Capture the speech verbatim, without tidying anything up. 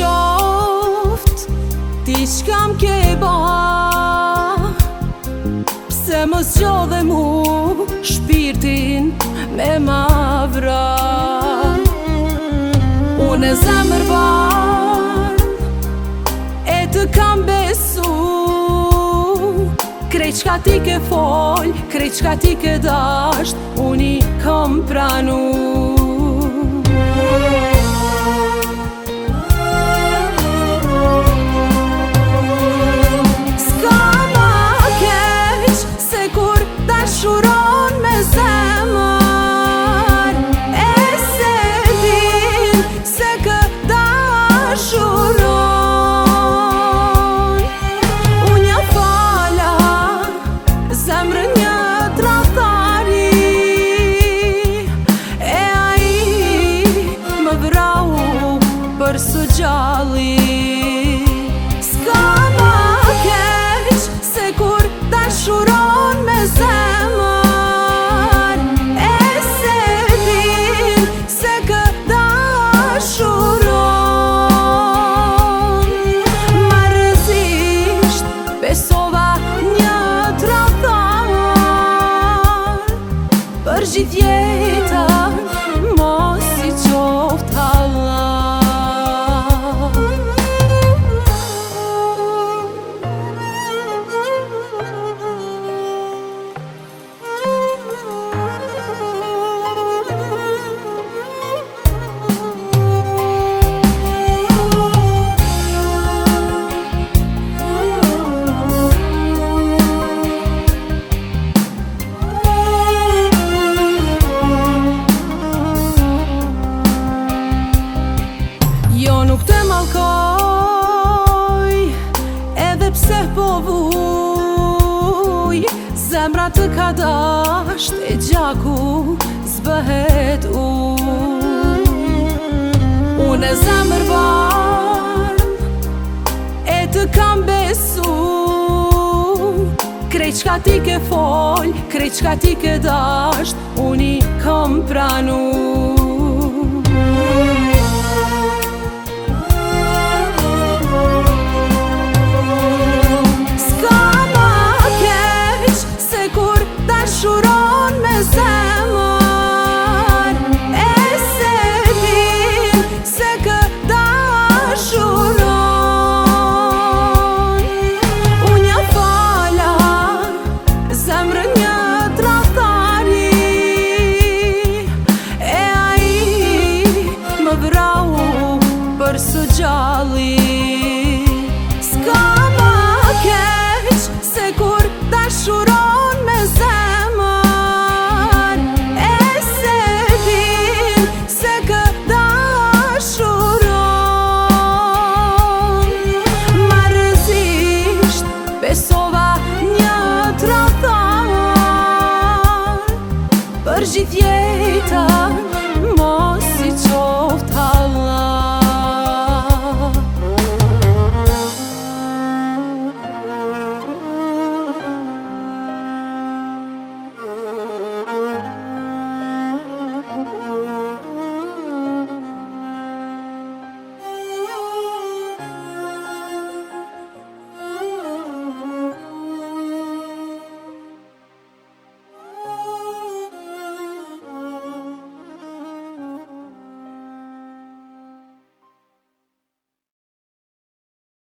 qoft ti qkam ke ba, pse mos gjodhe mu shpirtin me ma vra. Unë e zemër varm e të kam besu, krejt qka ti ke fol, krejt qka ti ke dasht, unë i kam pranu. S'ka ma keq se kur dashuron me zemër, e se din se kë dashuron. Unë ja fala zemrën një tradhtari, e ai më vrau për së gjalli. S'ka ma keq se kur dashuron me zemër, e se din se kë dashuron. Marrëzisht besova një tradhtar, për gjithë jetën mos i qoft Allah. Jo nuk të malkoj, edhe pse po vuj, zemra të ka dasht e gjaku zbëhet uj. Unë e zemër varm e të kam besu, krejt qka ti ke fol, krejt qka ti ke dasht, unë i kam pranu. Dashuron me zemër, e se din se kë dashuron. Unë ja fala zemrën një tradhtari, e ai më vrau për së gjalli. S'ka ma keq se kur dashuron